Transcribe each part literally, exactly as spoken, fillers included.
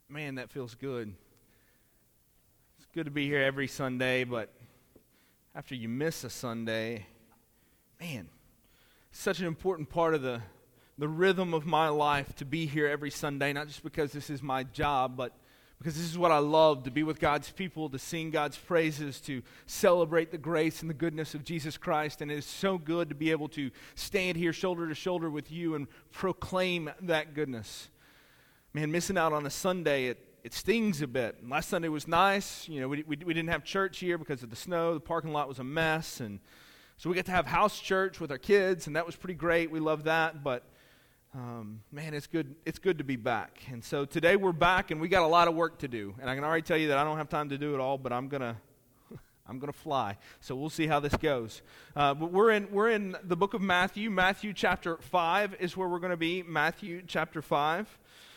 Man, that feels good. It's good to be here every Sunday, but after you miss a Sunday, man, it's such an important part of the, the rhythm of my life to be here every Sunday, not just because this is my job, but because this is what I love, to be with God's people, to sing God's praises, to celebrate the grace and the goodness of Jesus Christ. And it is so good to be able to stand here shoulder to shoulder with you and proclaim that goodness. Man, missing out on a Sunday, it, it stings a bit. Last Sunday was nice. You know, we, we we didn't have church here because of the snow. The parking lot was a mess. And so we got to have house church with our kids, and that was pretty great. We loved that. But, um, man, it's good It's good to be back. And so today we're back, and we got a lot of work to do. And I can already tell you that I don't have time to do it all, but I'm going to I'm going to fly. So we'll see how this goes. Uh, but we're in we're in the book of Matthew. Matthew chapter five is where we're going to be. Matthew chapter five.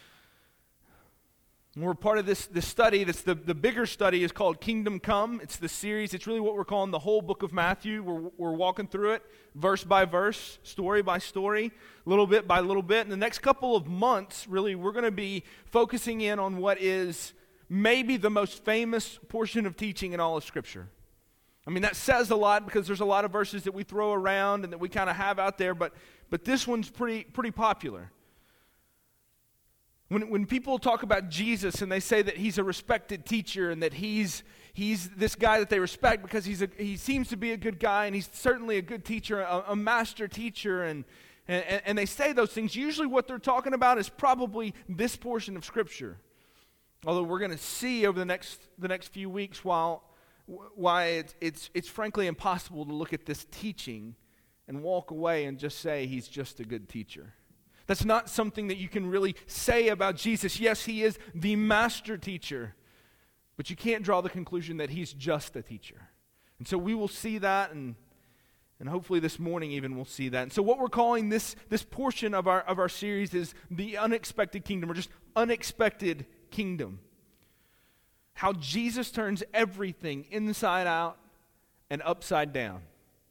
And we're part of this, this study. That's the, the bigger study is called Kingdom Come. It's the series. It's really what we're calling the whole book of Matthew. We're, we're walking through it verse by verse, story by story, little bit by little bit. In the next couple of months, really, we're going to be focusing in on what is maybe the most famous portion of teaching in all of Scripture. I mean, that says a lot because there's a lot of verses that we throw around and that we kind of have out there, but but this one's pretty pretty popular. When when people talk about Jesus and they say that he's a respected teacher and that he's he's this guy that they respect because he's a, he seems to be a good guy and he's certainly a good teacher, a, a master teacher, and, and and they say those things, usually what they're talking about is probably this portion of Scripture. Although we're going to see over the next the next few weeks while why it's it's it's frankly impossible to look at this teaching and walk away and just say he's just a good teacher. That's not something that you can really say about Jesus. Yes, he is the master teacher, but you can't draw the conclusion that he's just a teacher. And so we will see that, and and hopefully this morning even we'll see that. And so what we're calling this this portion of our of our series is the unexpected kingdom, or just unexpected kingdom. How Jesus turns everything inside out and upside down.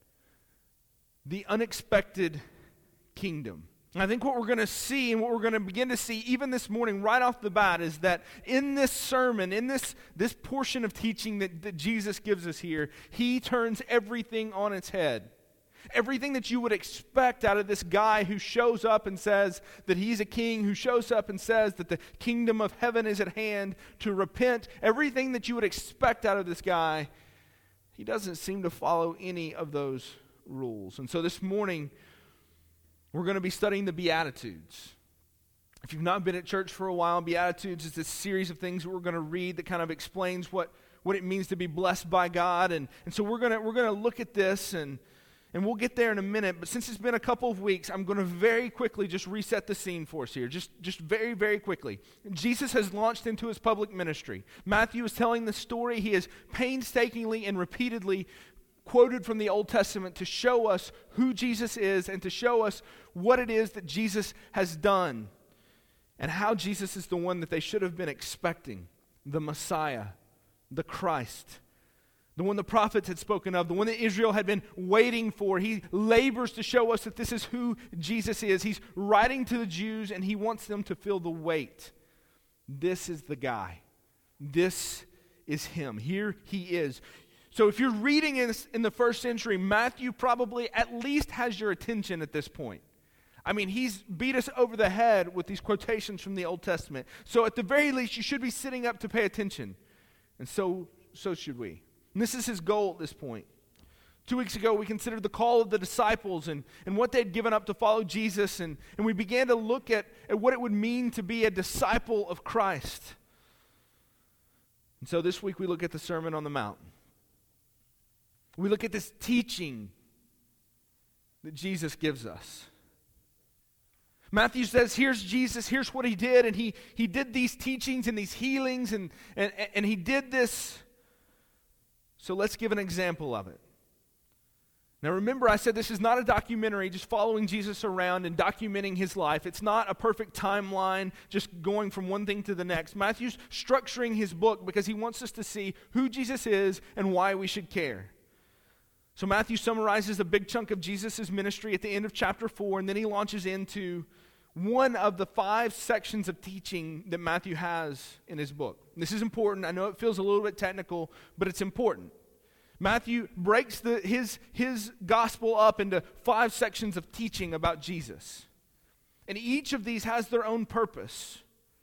The unexpected kingdom. And I think what we're going to see and what we're going to begin to see even this morning right off the bat is that in this sermon, in this, this portion of teaching that, that Jesus gives us here, he turns everything on its head. Everything that you would expect out of this guy who shows up and says that he's a king, who shows up and says that the kingdom of heaven is at hand, to repent, everything that you would expect out of this guy, he doesn't seem to follow any of those rules. And so this morning, we're going to be studying the Beatitudes. If you've not been at church for a while, Beatitudes is this series of things that we're going to read that kind of explains what, what it means to be blessed by God. And, and so we're going to we're going to look at this, and, and we'll get there in a minute. But since it's been a couple of weeks, I'm going to very quickly just reset the scene for us here. Just, just very, very quickly. Jesus has launched into his public ministry. Matthew is telling the story. He has painstakingly and repeatedly quoted from the Old Testament to show us who Jesus is and to show us what it is that Jesus has done and how Jesus is the one that they should have been expecting, the Messiah, the Christ, the one the prophets had spoken of, the one that Israel had been waiting for. He labors to show us that this is who Jesus is. He's writing to the Jews, and he wants them to feel the weight. This is the guy. This is him. Here he is. So if you're reading in, in the first century, Matthew probably at least has your attention at this point. I mean, he's beat us over the head with these quotations from the Old Testament. So at the very least, you should be sitting up to pay attention. And so, so should we. And this is his goal at this point. Two weeks ago, we considered the call of the disciples and, and what they'd given up to follow Jesus. And, and we began to look at, at what it would mean to be a disciple of Christ. And so this week, we look at the Sermon on the Mount. We look at this teaching that Jesus gives us. Matthew says, here's Jesus, here's what he did, and he, he did these teachings and these healings, and, and, and he did this. So let's give an example of it. Now remember, I said this is not a documentary just following Jesus around and documenting his life. It's not a perfect timeline just going from one thing to the next. Matthew's structuring his book because he wants us to see who Jesus is and why we should care. So Matthew summarizes a big chunk of Jesus' ministry at the end of chapter four, and then he launches into one of the five sections of teaching that Matthew has in his book. This is important. I know it feels a little bit technical, but it's important. Matthew breaks the, his, his gospel up into five sections of teaching about Jesus. And each of these has their own purpose.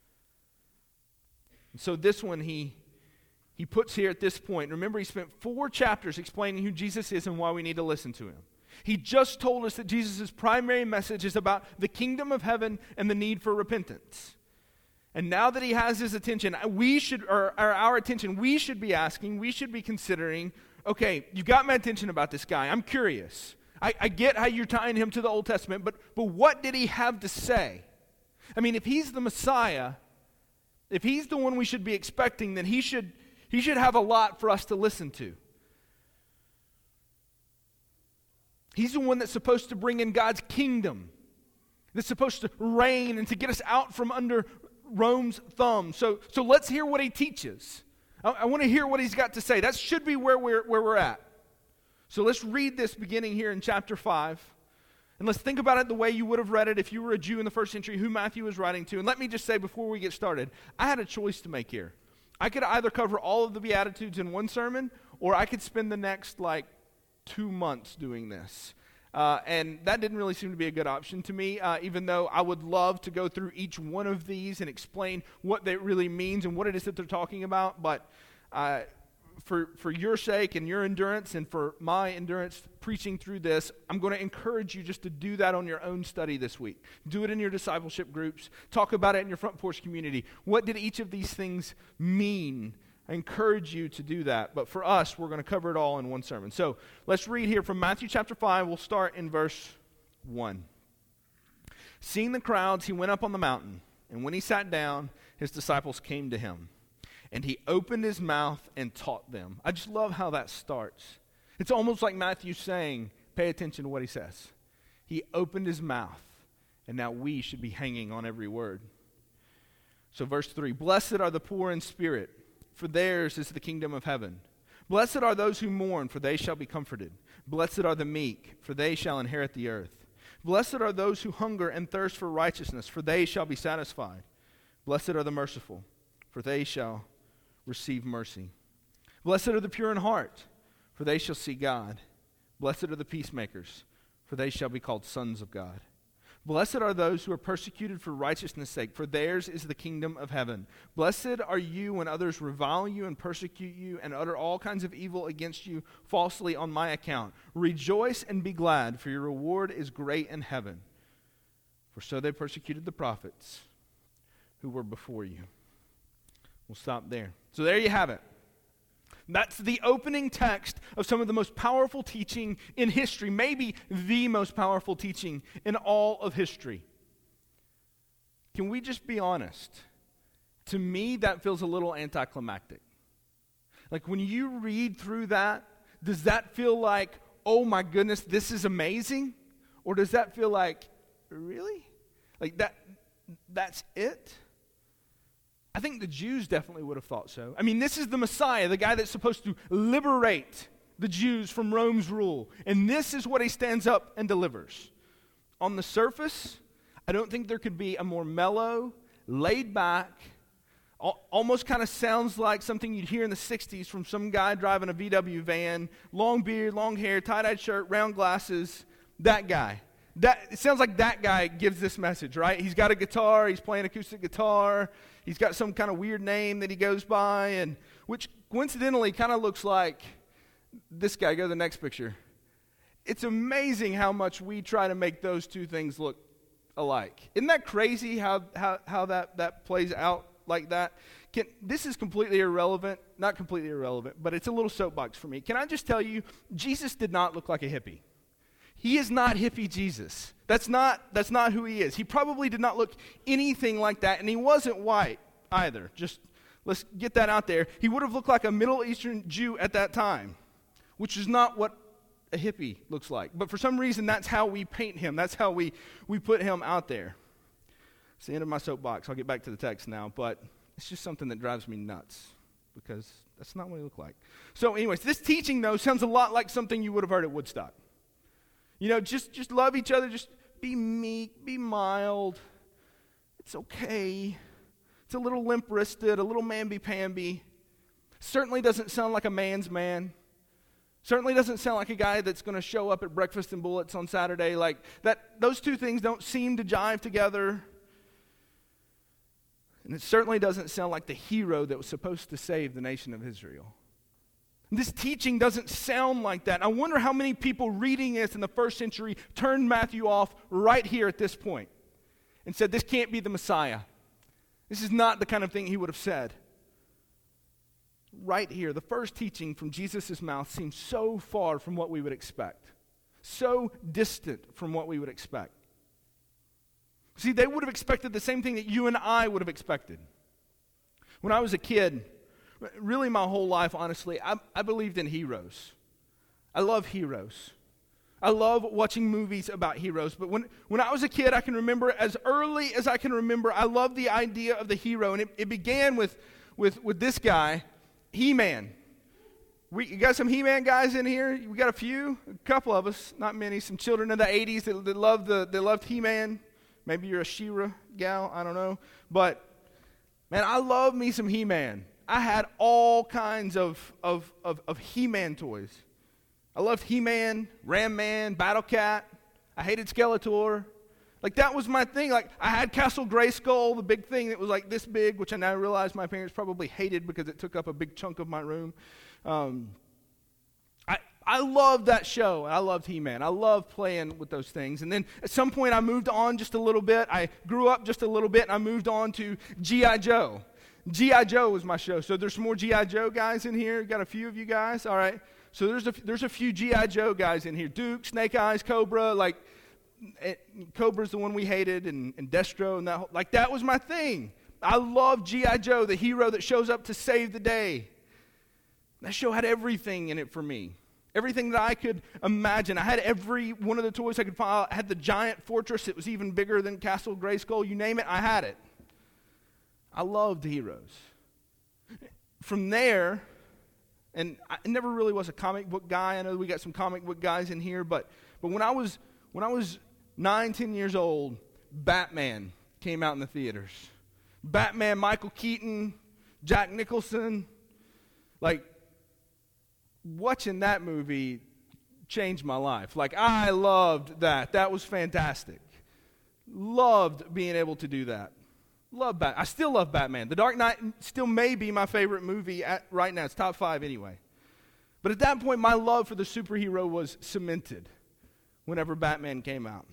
And so this one he, he puts here at this point. Remember, he spent four chapters explaining who Jesus is and why we need to listen to him. He just told us that Jesus' primary message is about the kingdom of heaven and the need for repentance. And now that he has his attention, we should, or, or our attention, we should be asking, we should be considering, okay, you got my attention about this guy. I'm curious. I, I get how you're tying him to the Old Testament, but, but what did he have to say? I mean, if he's the Messiah, if he's the one we should be expecting, then he should, he should have a lot for us to listen to. He's the one that's supposed to bring in God's kingdom, that's supposed to reign and to get us out from under Rome's thumb. So, so let's hear what he teaches. I, I want to hear what he's got to say. That should be where we're, where we're at. So let's read this beginning here in chapter five. And let's think about it the way you would have read it if you were a Jew in the first century, who Matthew was writing to. And let me just say before we get started, I had a choice to make here. I could either cover all of the Beatitudes in one sermon, or I could spend the next, like, two months doing this. Uh, and that didn't really seem to be a good option to me, uh, even though I would love to go through each one of these and explain what that really means and what it is that they're talking about. But uh, for, for your sake and your endurance and for my endurance preaching through this, I'm going to encourage you just to do that on your own study this week. Do it in your discipleship groups. Talk about it in your front porch community. What did each of these things mean? I encourage you to do that. But for us, we're going to cover it all in one sermon. So let's read here from Matthew chapter five. We'll start in verse one. Seeing the crowds, he went up on the mountain. And when he sat down, his disciples came to him. And he opened his mouth and taught them. I just love how that starts. It's almost like Matthew saying, pay attention to what he says. He opened his mouth. And now we should be hanging on every word. So verse three, blessed are the poor in spirit, for theirs is the kingdom of heaven. Blessed are those who mourn, for they shall be comforted. Blessed are the meek, for they shall inherit the earth. Blessed are those who hunger and thirst for righteousness, for they shall be satisfied. Blessed are the merciful, for they shall receive mercy. Blessed are the pure in heart, for they shall see God. Blessed are the peacemakers, for they shall be called sons of God. Blessed are those who are persecuted for righteousness' sake, for theirs is the kingdom of heaven. Blessed are you when others revile you and persecute you and utter all kinds of evil against you falsely on my account. Rejoice and be glad, for your reward is great in heaven. For so they persecuted the prophets who were before you. We'll stop there. So there you have it. That's the opening text of some of the most powerful teaching in history, maybe the most powerful teaching in all of history. Can we just be honest? To me, that feels a little anticlimactic. Like when you read through that, does that feel like, oh my goodness, this is amazing? Or does that feel like, really? Like that, that's it? I think the Jews definitely would have thought so. I mean, this is the Messiah, the guy that's supposed to liberate the Jews from Rome's rule. And this is what he stands up and delivers. On the surface, I don't think there could be a more mellow, laid back, al- almost kind of sounds like something you'd hear in the sixties from some guy driving a V W van, long beard, long hair, tie-dyed shirt, round glasses, that guy. That, it sounds like that guy gives this message, right? He's got a guitar, he's playing acoustic guitar, he's got some kind of weird name that he goes by, and which coincidentally kind of looks like this guy. Go to the next picture. It's amazing how much we try to make those two things look alike. Isn't that crazy how how, how that, that plays out like that? Can, this is completely irrelevant, not completely irrelevant, but it's a little soapbox for me. Can I just tell you, Jesus did not look like a hippie. He is not hippie Jesus. That's not, that's not who he is. He probably did not look anything like that, and he wasn't white either. Just let's get that out there. He would have looked like a Middle Eastern Jew at that time, which is not what a hippie looks like. But for some reason, that's how we paint him. That's how we, we put him out there. It's the end of my soapbox. I'll get back to the text now, but it's just something that drives me nuts because that's not what he looked like. So anyways, this teaching, though, sounds a lot like something you would have heard at Woodstock. You know, just, just love each other, just be meek, be mild, It's okay. It's a little limp-wristed, a little mamby-pamby. Certainly doesn't sound like a man's man. Certainly doesn't sound like a guy that's going to show up at Breakfast and Bullets on Saturday. Like that, those two things don't seem to jive together. And it certainly doesn't sound like the hero that was supposed to save the nation of Israel. This teaching doesn't sound like that. I wonder how many people reading this in the first century turned Matthew off right here at this point and said, this can't be the Messiah. This is not the kind of thing he would have said. Right here, the first teaching from Jesus' mouth seems so far from what we would expect, so distant from what we would expect. See, they would have expected the same thing that you and I would have expected. When I was a kid, really my whole life, honestly, I, I believed in heroes. I love heroes. I love watching movies about heroes. But when, when I was a kid, I can remember, as early as I can remember, I loved the idea of the hero. And it, it began with, with, with this guy, He-Man. We you got some He-Man guys in here? We got a few, a couple of us, not many. Some children of the eighties that, that loved the that loved He-Man. Maybe you're a She-Ra gal, I don't know. But man, I love me some He-Man. I had all kinds of of of, of He-Man toys. I loved He-Man, Ram-Man, Battle-Cat. I hated Skeletor. Like, that was my thing. Like, I had Castle Grayskull, the big thing that was like this big, which I now realize my parents probably hated because it took up a big chunk of my room. Um, I I loved that show. I loved He-Man. I loved playing with those things. And then at some point I moved on just a little bit. I grew up just a little bit, and I moved on to G I. Joe. G I. Joe was my show. So there's some more G I. Joe guys in here. Got a few of you guys. All right. So there's a, there's a few G I. Joe guys in here. Duke, Snake Eyes, Cobra, like, It, Cobra's the one we hated, and, and Destro, and that whole, like that was my thing. I love G I. Joe, the hero that shows up to save the day. That show had everything in it for me, everything that I could imagine. I had every one of the toys I could find. I had the giant fortress. It was even bigger than Castle Grayskull. You name it, I had it. I loved heroes. From there, and I never really was a comic book guy. I know we got some comic book guys in here, but but when I was when I was nine, ten years old, Batman came out in the theaters. Batman, Michael Keaton, Jack Nicholson. Like, watching that movie changed my life. Like, I loved that. That was fantastic. Loved being able to do that. Love Bat. I still love Batman. The Dark Knight still may be my favorite movie at, right now. It's top five anyway. But at that point, my love for the superhero was cemented whenever Batman came out.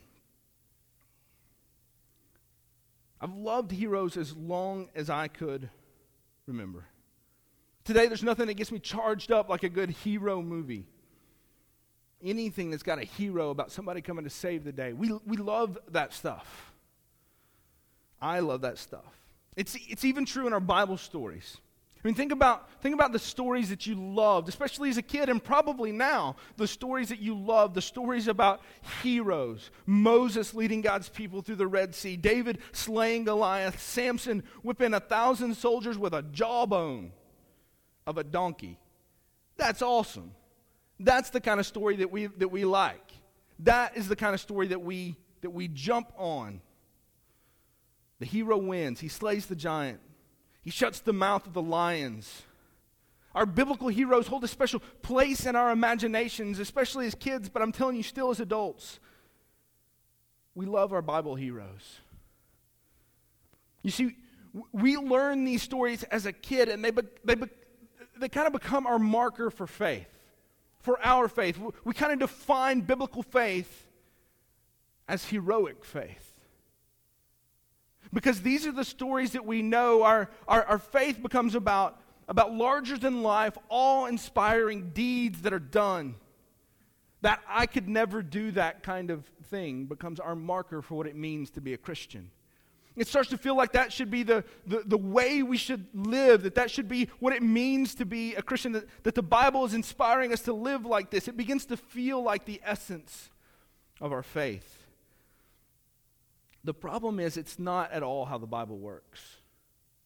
I've loved heroes as long as I could remember. Today, there's nothing that gets me charged up like a good hero movie. Anything that's got a hero about somebody coming to save the day. We we love that stuff. I love that stuff. It's it's even true in our Bible stories. I mean, think about think about the stories that you loved, especially as a kid, and probably now, the stories that you loved, the stories about heroes. Moses leading God's people through the Red Sea, David slaying Goliath, Samson whipping a thousand soldiers with a jawbone of a donkey. That's awesome. That's the kind of story that we that we like. That is the kind of story that we that we jump on. The hero wins. He slays the giant. He shuts the mouth of the lions. Our biblical heroes hold a special place in our imaginations, especially as kids, but I'm telling you, still as adults. We love our Bible heroes. You see, we learn these stories as a kid, and they be, they be, they kind of become our marker for faith, for our faith. We kind of define biblical faith as heroic faith. Because these are the stories that we know. Our, our, our faith becomes about, about larger-than-life, awe-inspiring deeds that are done. That I could never do that kind of thing becomes our marker for what it means to be a Christian. It starts to feel like that should be the, the, the way we should live, that that should be what it means to be a Christian, that, that the Bible is inspiring us to live like this. It begins to feel like the essence of our faith. The problem is it's not at all how the Bible works.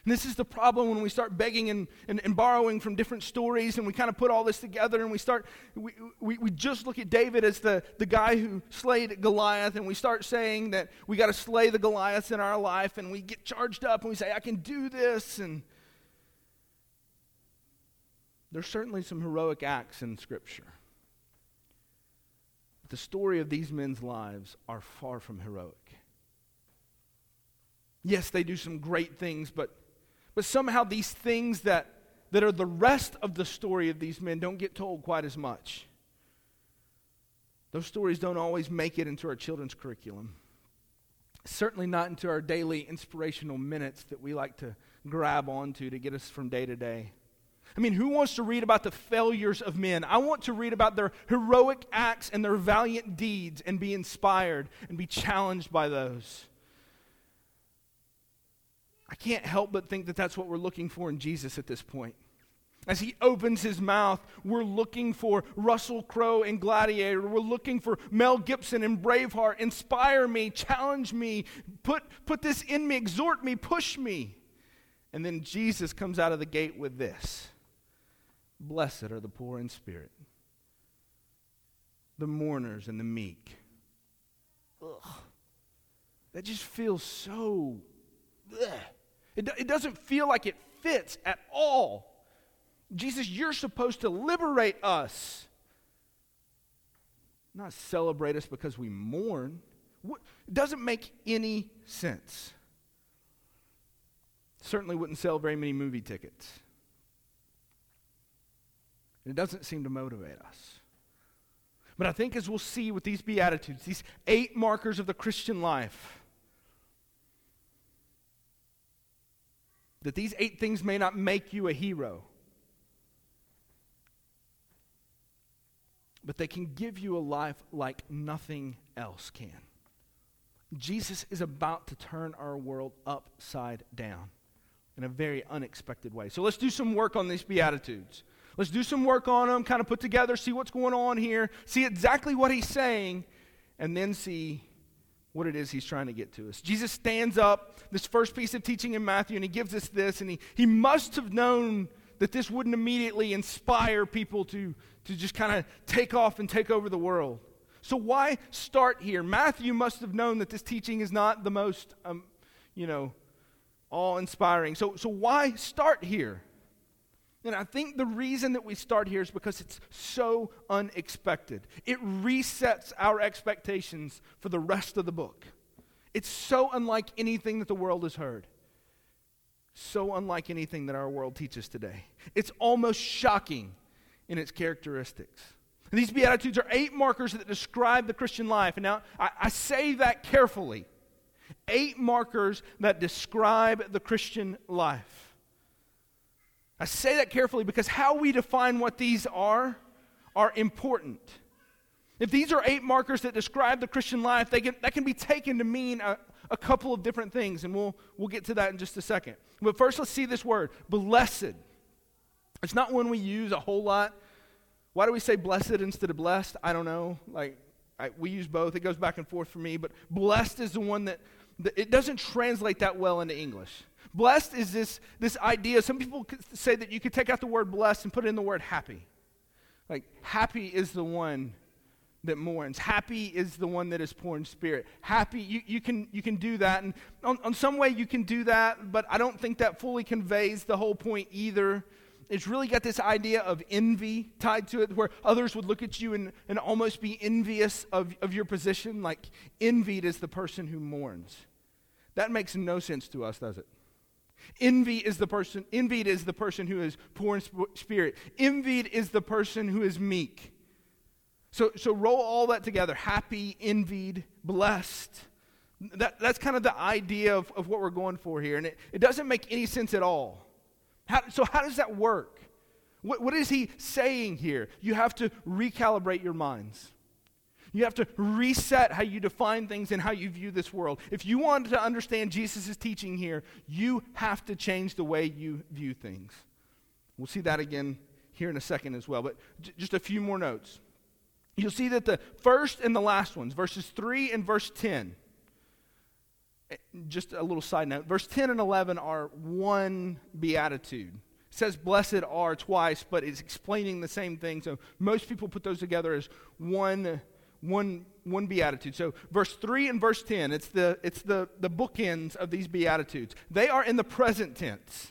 And this is the problem when we start begging and, and, and borrowing from different stories, and we kind of put all this together, and we start, we, we, we just look at David as the, the guy who slayed Goliath, and we start saying that we got to slay the Goliaths in our life, and we get charged up, and we say, I can do this. And there's certainly some heroic acts in Scripture. But the story of these men's lives are far from heroic. Yes, they do some great things, but But somehow these things that, that are the rest of the story of these men don't get told quite as much. Those stories don't always make it into our children's curriculum. Certainly not into our daily inspirational minutes that we like to grab onto to get us from day to day. I mean, who wants to read about the failures of men? I want to read about their heroic acts and their valiant deeds and be inspired and be challenged by those. I can't help but think that that's what we're looking for in Jesus at this point. As he opens his mouth, we're looking for Russell Crowe in Gladiator. We're looking for Mel Gibson in Braveheart. Inspire me, challenge me, put, put this in me, exhort me, push me. And then Jesus comes out of the gate with this. Blessed are the poor in spirit, the mourners and the meek. Ugh. That just feels so... Ugh. It, it doesn't feel like it fits at all. Jesus, you're supposed to liberate us, not celebrate us because we mourn. It doesn't make any sense. Certainly wouldn't sell very many movie tickets. It doesn't seem to motivate us. But I think as we'll see with these Beatitudes, these eight markers of the Christian life, that these eight things may not make you a hero, but they can give you a life like nothing else can. Jesus is about to turn our world upside down in a very unexpected way. So let's do some work on these Beatitudes. Let's do some work on them, kind of put together, see what's going on here, see exactly what he's saying, and then see what it is he's trying to get to us. Jesus stands up, this first piece of teaching in Matthew, and he gives us this, and he, he must have known that this wouldn't immediately inspire people to, to just kind of take off and take over the world. So why start here? Matthew must have known that this teaching is not the most, um, you know, awe-inspiring. So, so why start here? And I think the reason that we start here is because it's so unexpected. It resets our expectations for the rest of the book. It's so unlike anything that the world has heard. So unlike anything that our world teaches today. It's almost shocking in its characteristics. And these Beatitudes are eight markers that describe the Christian life. And now, I, I say that carefully. Eight markers that describe the Christian life. I say that carefully because how we define what these are, are important. If these are eight markers that describe the Christian life, they can, that can be taken to mean a, a couple of different things, and we'll, we'll get to that in just a second. But first, let's see this word, blessed. It's not one we use a whole lot. Why do we say blessed instead of blessed? I don't know. Like I, we use both. It goes back and forth for me, but blessed is the one that, that it doesn't translate that well into English. Blessed is this, this idea. Some people say that you could take out the word blessed and put in the word happy. Like, happy is the one that mourns. Happy is the one that is poor in spirit. Happy, you, you can you can do that. And on, on some way you can do that, but I don't think that fully conveys the whole point either. It's really got this idea of envy tied to it, where others would look at you and, and almost be envious of, of your position. Like, envied is the person who mourns. That makes no sense to us, does it? Envy is the person, envied is the person who is poor in spirit. Envied is the person who is meek. So, so roll all that together. Happy, envied, blessed. That, that's kind of the idea of, of what we're going for here. And it, it doesn't make any sense at all. How, so how does that work? What, what is he saying here? You have to recalibrate your minds. You have to reset how you define things and how you view this world. If you want to understand Jesus' teaching here, you have to change the way you view things. We'll see that again here in a second as well, but j- just a few more notes. You'll see that the first and the last ones, verses three and verse ten, just a little side note, verse ten and eleven are one beatitude. It says blessed are twice, but it's explaining the same thing. So most people put those together as one, one, one beatitude. So verse three and verse ten, it's the it's the, the bookends of these beatitudes. They are in the present tense.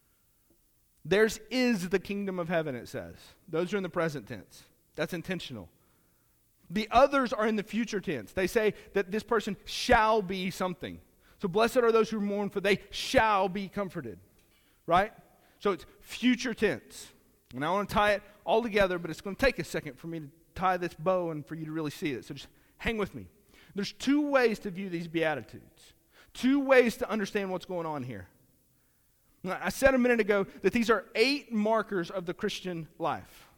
Theirs is the kingdom of heaven, it says. Those are in the present tense. That's intentional. The others are in the future tense. They say that this person shall be something. So blessed are those who mourn, for they shall be comforted. Right? So it's future tense. And I want to tie it all together, but it's going to take a second for me to tie this bow and for you to really see it. So just hang with me. There's two ways to view these Beatitudes. Two ways to understand what's going on here. I said a minute ago that these are eight markers of the Christian life.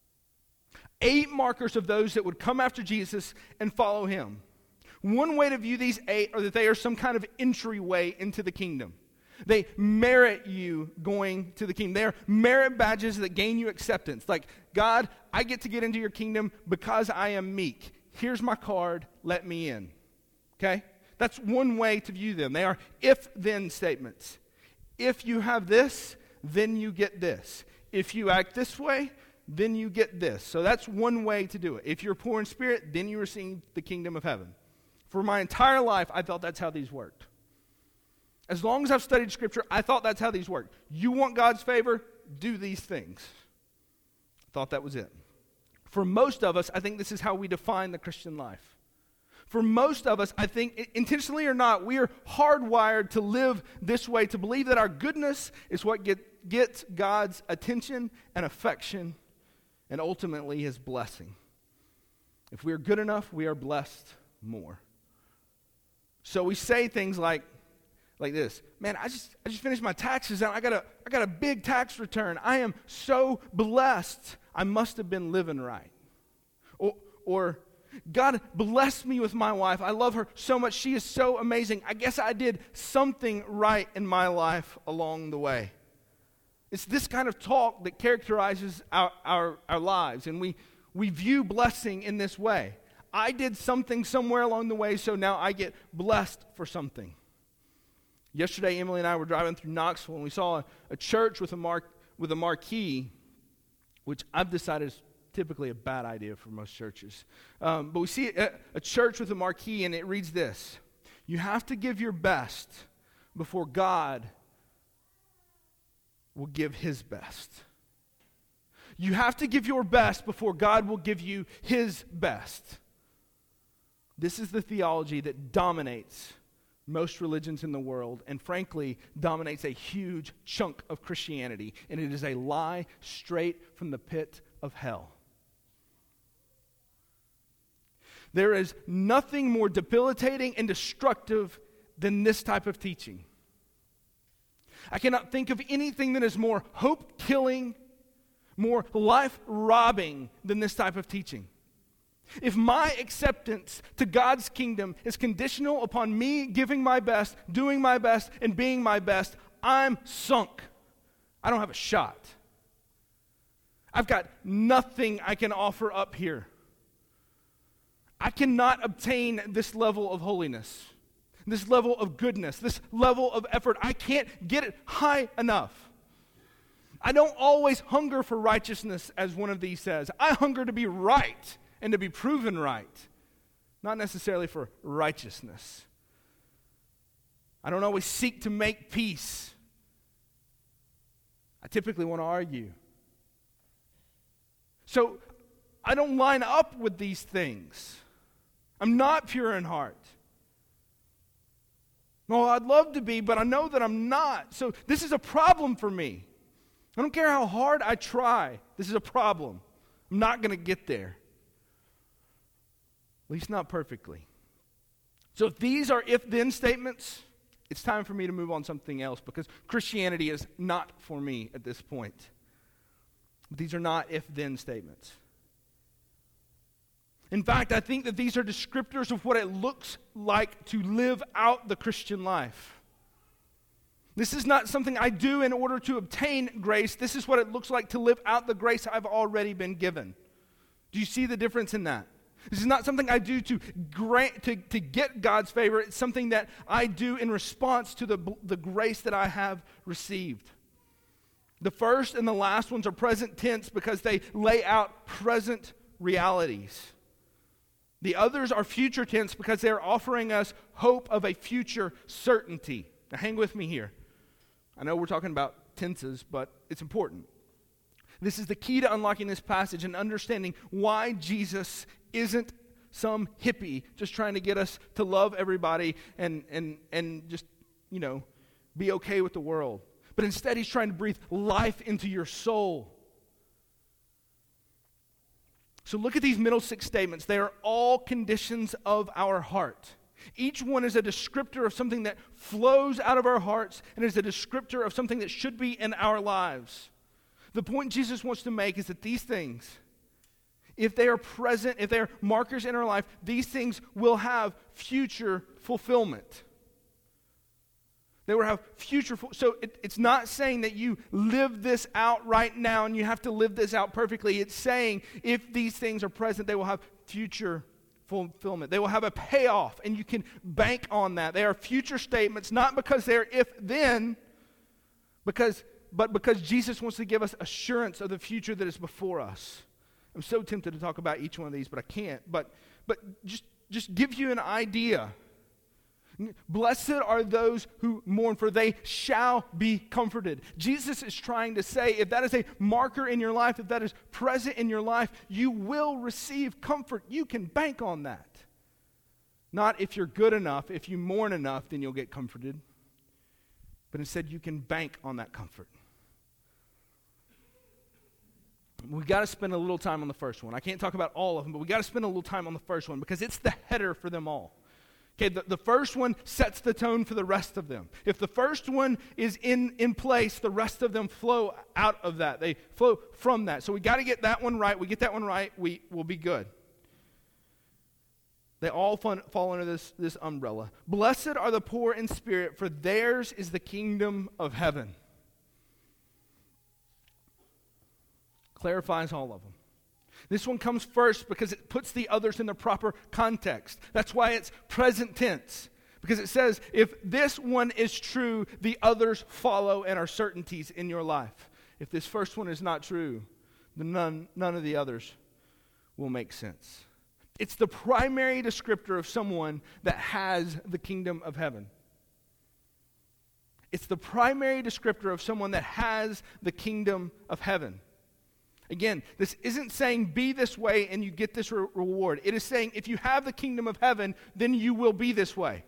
Eight markers of those that would come after Jesus and follow him. One way to view these eight are that they are some kind of entryway into the kingdom. They merit you going to the kingdom. They are merit badges that gain you acceptance. Like, God, I get to get into your kingdom because I am meek. Here's my card. Let me in. Okay? That's one way to view them. They are if-then statements. If you have this, then you get this. If you act this way, then you get this. So that's one way to do it. If you're poor in spirit, then you receive the kingdom of heaven. For my entire life, I thought that's how these worked. As long as I've studied Scripture, I thought that's how these worked. You want God's favor? Do these things. I thought that was it. For most of us, I think this is how we define the Christian life. For most of us, I think, intentionally or not, we are hardwired to live this way, to believe that our goodness is what get, gets God's attention and affection and ultimately his blessing. If we are good enough, we are blessed more. So we say things like, like this, man, I just I just finished my taxes and I got a I got a big tax return. I am so blessed. I must have been living right. Or or God bless me with my wife. I love her so much. She is so amazing. I guess I did something right in my life along the way. It's this kind of talk that characterizes our, our, our lives, and we, we view blessing in this way. I did something somewhere along the way, so now I get blessed for something. Yesterday, Emily and I were driving through Knoxville, and we saw a, a church with a, mar- with a marquee, which I've decided is typically a bad idea for most churches. Um, but we see a, a church with a marquee, and it reads this: you have to give your best before God will give his best. You have to give your best before God will give you his best. This is the theology that dominates most religions in the world, and frankly, dominates a huge chunk of Christianity, and it is a lie straight from the pit of hell. There is nothing more debilitating and destructive than this type of teaching. I cannot think of anything that is more hope-killing, more life-robbing than this type of teaching. If my acceptance to God's kingdom is conditional upon me giving my best, doing my best, and being my best, I'm sunk. I don't have a shot. I've got nothing I can offer up here. I cannot obtain this level of holiness, this level of goodness, this level of effort. I can't get it high enough. I don't always hunger for righteousness, as one of these says. I hunger to be right and to be proven right, not necessarily for righteousness. I don't always seek to make peace. I typically want to argue. So I don't line up with these things. I'm not pure in heart. Well, I'd love to be, but I know that I'm not. So this is a problem for me. I don't care how hard I try. This is a problem. I'm not going to get there. At least not perfectly. So if these are if-then statements, it's time for me to move on to something else, because Christianity is not for me at this point. But these are not if-then statements. In fact, I think that these are descriptors of what it looks like to live out the Christian life. This is not something I do in order to obtain grace. This is what it looks like to live out the grace I've already been given. Do you see the difference in that? This is not something I do to grant to, to get God's favor. It's something that I do in response to the, the grace that I have received. The first and the last ones are present tense because they lay out present realities. The others are future tense because they're offering us hope of a future certainty. Now hang with me here. I know we're talking about tenses, but it's important. This is the key to unlocking this passage and understanding why Jesus isn't some hippie just trying to get us to love everybody and and and just, you know, be okay with the world. But instead, he's trying to breathe life into your soul. So look at these middle six statements. They are all conditions of our heart. Each one is a descriptor of something that flows out of our hearts and is a descriptor of something that should be in our lives. The point Jesus wants to make is that these things, if they are present, if they are markers in our life, these things will have future fulfillment. They will have future, so it, it's not saying that you live this out right now and you have to live this out perfectly. It's saying if these things are present, they will have future fulfillment. They will have a payoff, and you can bank on that. They are future statements, not because they're if-then, because, but because Jesus wants to give us assurance of the future that is before us. I'm so tempted to talk about each one of these, but I can't. But, but just, just give you an idea. Blessed are those who mourn, for they shall be comforted. Jesus is trying to say, if that is a marker in your life, if that is present in your life, you will receive comfort. You can bank on that. Not if you're good enough, if you mourn enough, then you'll get comforted. But instead, you can bank on that comfort. We've got to spend a little time on the first one. I can't talk about all of them, but we've got to spend a little time on the first one because it's the header for them all. Okay, the, the first one sets the tone for the rest of them. If the first one is in, in place, the rest of them flow out of that. They flow from that. So we got to get that one right. We get that one right, we will be good. They all fun, fall under this, this umbrella. Blessed are the poor in spirit, for theirs is the kingdom of heaven. Clarifies all of them. This one comes first because it puts the others in the proper context. That's why it's present tense. Because it says, if this one is true, the others follow and are certainties in your life. If this first one is not true, then none, none of the others will make sense. It's the primary descriptor of someone that has the kingdom of heaven. It's the primary descriptor of someone that has the kingdom of heaven. Again, this isn't saying be this way and you get this re- reward. It is saying if you have the kingdom of heaven, then you will be this way.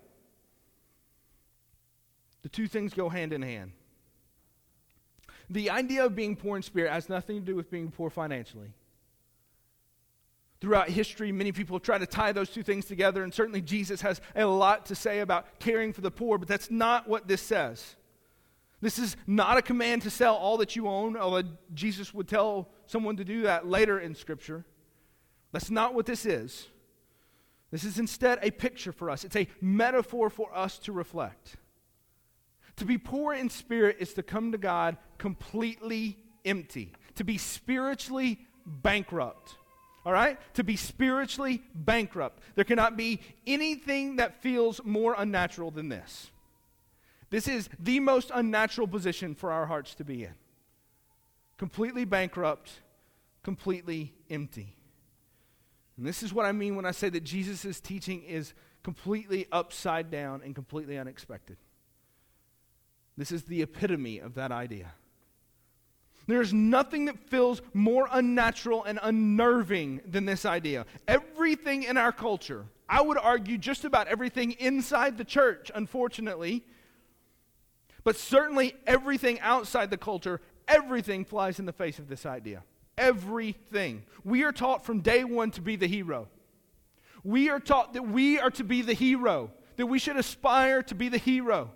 The two things go hand in hand. The idea of being poor in spirit has nothing to do with being poor financially. Throughout history, many people have tried to tie those two things together, and certainly Jesus has a lot to say about caring for the poor, but that's not what this says. This is not a command to sell all that you own, although Jesus would tell someone to do that later in Scripture. That's not what this is. This is instead a picture for us. It's a metaphor for us to reflect. To be poor in spirit is to come to God completely empty. To be spiritually bankrupt. All right? To be spiritually bankrupt. There cannot be anything that feels more unnatural than this. This is the most unnatural position for our hearts to be in. Completely bankrupt, completely empty. And this is what I mean when I say that Jesus' teaching is completely upside down and completely unexpected. This is the epitome of that idea. There's nothing that feels more unnatural and unnerving than this idea. Everything in our culture, I would argue just about everything inside the church, unfortunately, but certainly everything outside the culture, everything flies in the face of this idea. Everything. We are taught from day one to be the hero. We are taught that we are to be the hero, that we should aspire to be the hero.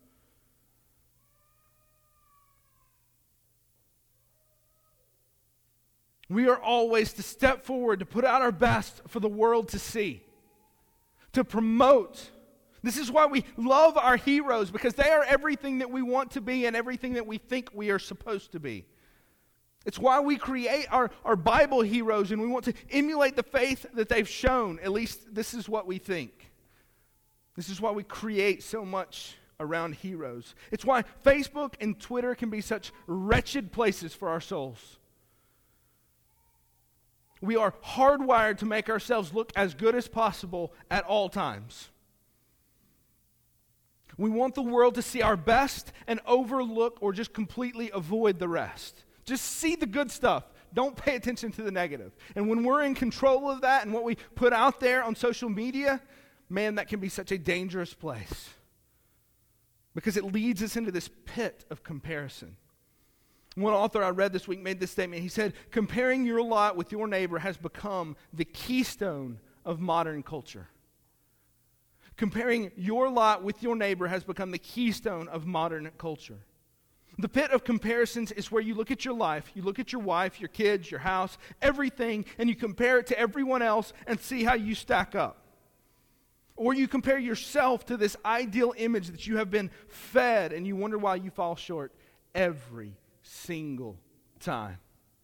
We are always to step forward, to put out our best for the world to see, to promote. This is why we love our heroes, because they are everything that we want to be and everything that we think we are supposed to be. It's why we create our, our Bible heroes, and we want to emulate the faith that they've shown. At least this is what we think. This is why we create so much around heroes. It's why Facebook and Twitter can be such wretched places for our souls. We are hardwired to make ourselves look as good as possible at all times. We want the world to see our best and overlook or just completely avoid the rest. Just see the good stuff. Don't pay attention to the negative. And when we're in control of that and what we put out there on social media, man, that can be such a dangerous place. Because it leads us into this pit of comparison. One author I read this week made this statement. He said, comparing your lot with your neighbor has become the keystone of modern culture. Comparing your lot with your neighbor has become the keystone of modern culture. The pit of comparisons is where you look at your life, you look at your wife, your kids, your house, everything, and you compare it to everyone else and see how you stack up. Or you compare yourself to this ideal image that you have been fed, and you wonder why you fall short every single time.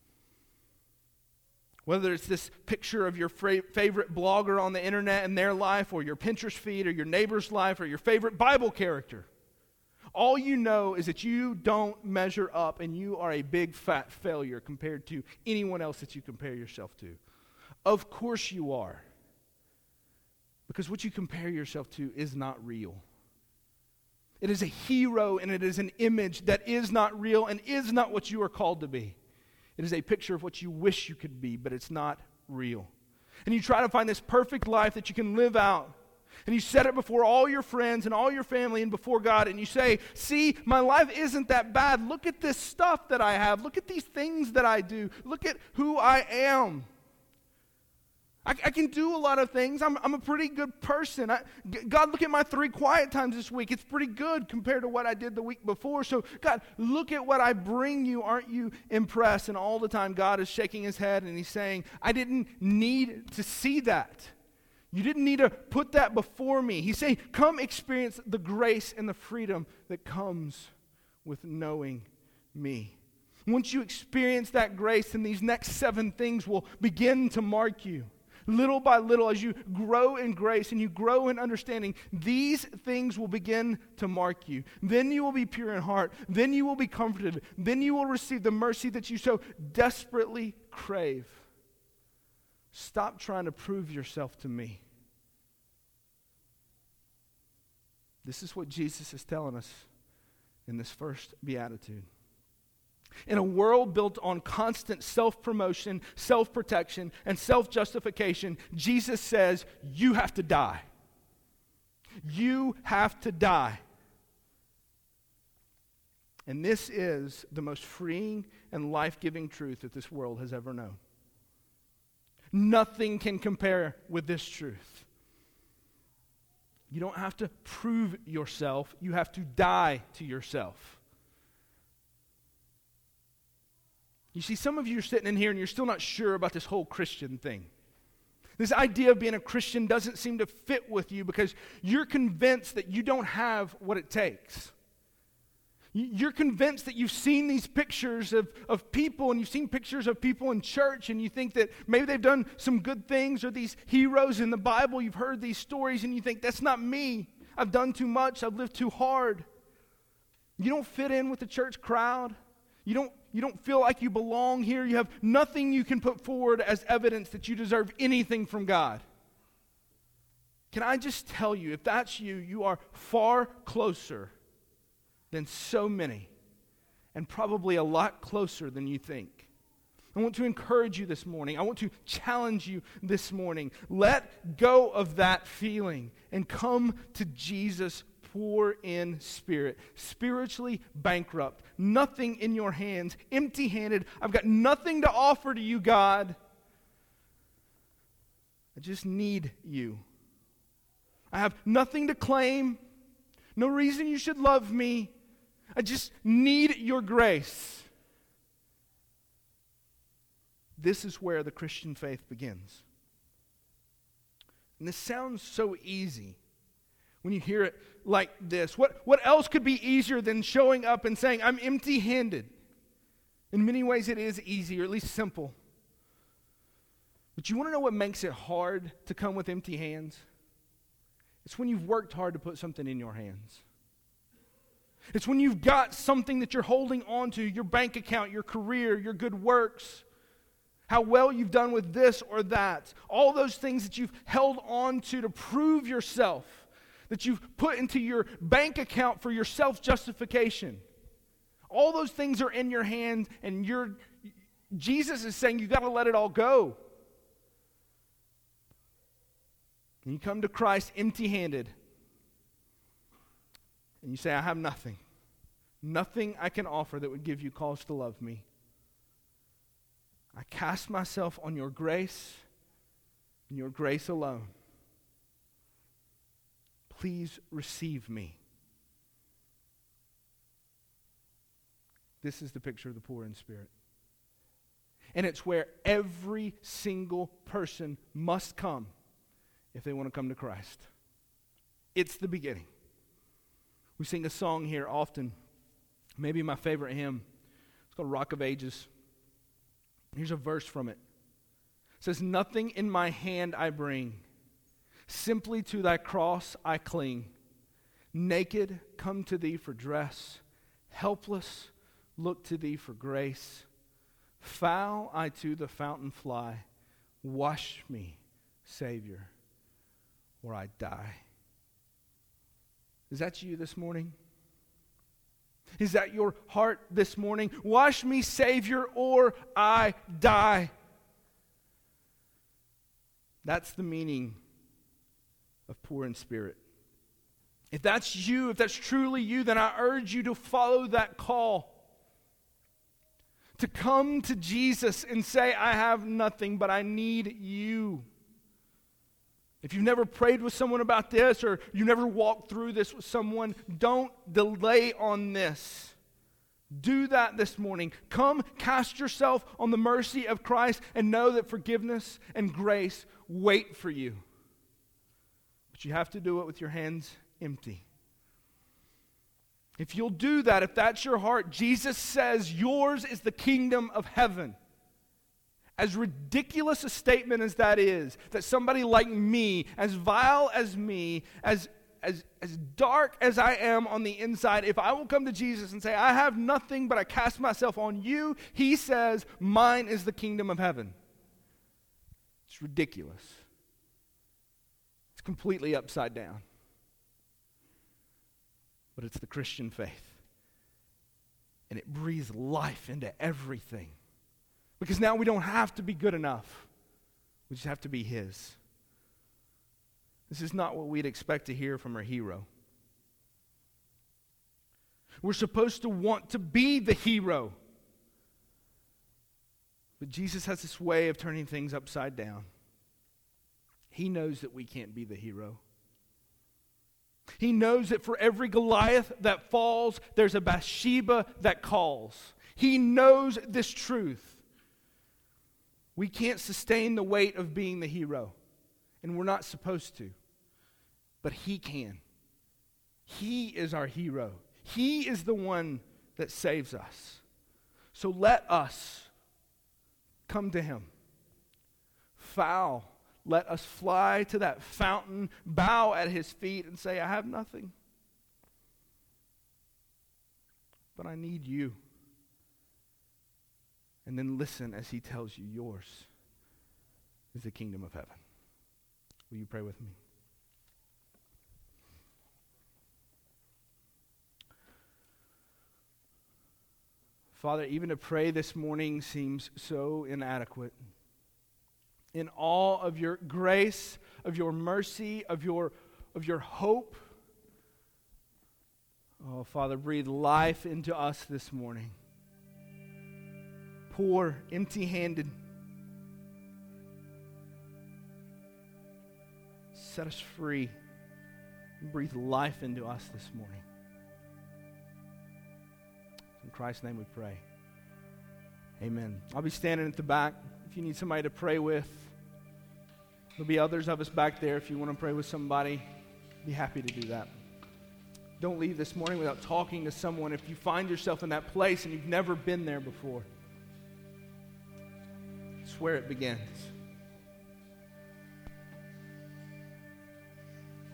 Whether it's this picture of your fra- favorite blogger on the internet and their life, or your Pinterest feed, or your neighbor's life, or your favorite Bible character. All you know is that you don't measure up, and you are a big fat failure compared to anyone else that you compare yourself to. Of course you are. Because what you compare yourself to is not real. It is a hero, and it is an image that is not real and is not what you are called to be. It is a picture of what you wish you could be, but it's not real. And you try to find this perfect life that you can live out. And you set it before all your friends and all your family and before God, and you say, see, my life isn't that bad. Look at this stuff that I have. Look at these things that I do. Look at who I am. I, I can do a lot of things. I'm, I'm a pretty good person. I, God, look at my three quiet times this week. It's pretty good compared to what I did the week before. So, God, look at what I bring you. Aren't you impressed? And all the time, God is shaking his head, and he's saying, I didn't need to see that. You didn't need to put that before me. He's saying, come experience the grace and the freedom that comes with knowing me. Once you experience that grace, then these next seven things will begin to mark you. Little by little, as you grow in grace and you grow in understanding, these things will begin to mark you. Then you will be pure in heart. Then you will be comforted. Then you will receive the mercy that you so desperately crave. Stop trying to prove yourself to me. This is what Jesus is telling us in this first beatitude. In a world built on constant self-promotion, self-protection, and self-justification, Jesus says, you have to die. You have to die. And this is the most freeing and life-giving truth that this world has ever known. Nothing can compare with this truth. You don't have to prove yourself. You have to die to yourself. You see, some of you are sitting in here and you're still not sure about this whole Christian thing. This idea of being a Christian doesn't seem to fit with you because you're convinced that you don't have what it takes. You're convinced that you've seen these pictures of, of people, and you've seen pictures of people in church, and you think that maybe they've done some good things, or these heroes in the Bible, you've heard these stories, and you think, that's not me. I've done too much. I've lived too hard. You don't fit in with the church crowd. You don't, you don't feel like you belong here. You have nothing you can put forward as evidence that you deserve anything from God. Can I just tell you, if that's you, you are far closer than so many, and probably a lot closer than you think. I want to encourage you this morning. I want to challenge you this morning. Let go of that feeling and come to Jesus poor in spirit, spiritually bankrupt, nothing in your hands, empty-handed. I've got nothing to offer to you, God. I just need you. I have nothing to claim, no reason you should love me. I just need your grace. This is where the Christian faith begins. And this sounds so easy when you hear it like this. What, what else could be easier than showing up and saying, I'm empty-handed? In many ways, it is easy, or at least simple. But you want to know what makes it hard to come with empty hands? It's when you've worked hard to put something in your hands. It's when you've got something that you're holding on to, your bank account, your career, your good works, how well you've done with this or that. All those things that you've held on to to prove yourself, that you've put into your bank account for your self-justification. All those things are in your hands, and you're, Jesus is saying you've got to let it all go. And you come to Christ empty-handed, and you say, I have nothing. Nothing I can offer that would give you cause to love me. I cast myself on your grace and your grace alone. Please receive me. This is the picture of the poor in spirit. And it's where every single person must come if they want to come to Christ. It's the beginning. We sing a song here often, maybe my favorite hymn. It's called Rock of Ages. Here's a verse from it. It says, nothing in my hand I bring, simply to thy cross I cling. Naked, come to thee for dress. Helpless, look to thee for grace. Foul, I to the fountain fly. Wash me, Savior, or I die. Is that you this morning? Is that your heart this morning? Wash me, Savior, or I die. That's the meaning of poor in spirit. If that's you, if that's truly you, then I urge you to follow that call. To come to Jesus and say, I have nothing, but I need you. If you've never prayed with someone about this, or you never walked through this with someone, don't delay on this. Do that this morning. Come cast yourself on the mercy of Christ and know that forgiveness and grace wait for you. But you have to do it with your hands empty. If you'll do that, if that's your heart, Jesus says yours is the kingdom of heaven. As ridiculous a statement as that is, that somebody like me, as vile as me, as, as, as dark as I am on the inside, if I will come to Jesus and say, I have nothing, but I cast myself on you, he says, mine is the kingdom of heaven. It's ridiculous. It's completely upside down. But it's the Christian faith. And it breathes life into everything. Because now we don't have to be good enough. We just have to be his. This is not what we'd expect to hear from our hero. We're supposed to want to be the hero. But Jesus has this way of turning things upside down. He knows that we can't be the hero. He knows that for every Goliath that falls, there's a Bathsheba that calls. He knows this truth. We can't sustain the weight of being the hero, and we're not supposed to. But he can. He is our hero. He is the one that saves us. So let us come to him. Foul. Let us fly to that fountain, bow at his feet, and say, I have nothing. But I need you. And then listen as he tells you yours is the kingdom of heaven. Will you pray with me? Father, even to pray this morning seems so inadequate. In all of your grace, of your mercy, of your, of your hope, oh, Father, breathe life into us this morning. Poor, empty-handed. Set us free and breathe life into us this morning. In Christ's name we pray. Amen. I'll be standing at the back if you need somebody to pray with. There'll be others of us back there if you want to pray with somebody. Be happy to do that. Don't leave this morning without talking to someone if you find yourself in that place and you've never been there before. where it begins.